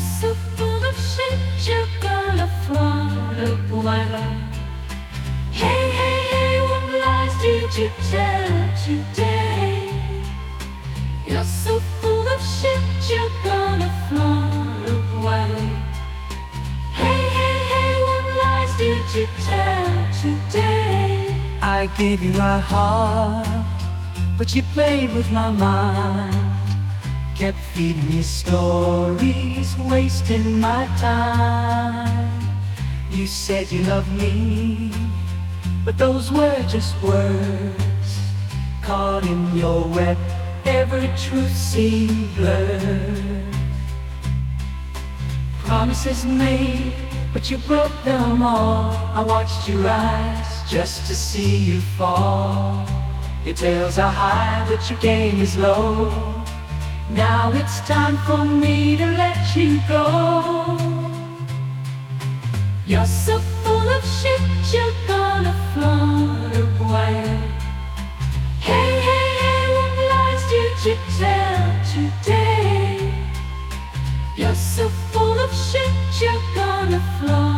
so full of shit, you're gonna fly away. Hey, hey, hey, what lies did you tell today? You're so full of shit, you're gonna fly away. Hey, hey, hey, what lies did you tell today? I gave you my heart, but you played with my mind. Kept feeding me stories, wasting my time. You said you loved me, but those were just words. Caught in your web, every truth seemed blurred. Promises made, but you broke them all. I watched you rise just to see you fall. Your tales are high, but your game is low. Now it's time for me to let you go. You're so full of shit, you're gonna float away. Hey, hey, hey, what lies did you tell today? You're so full of shit, you're gonna float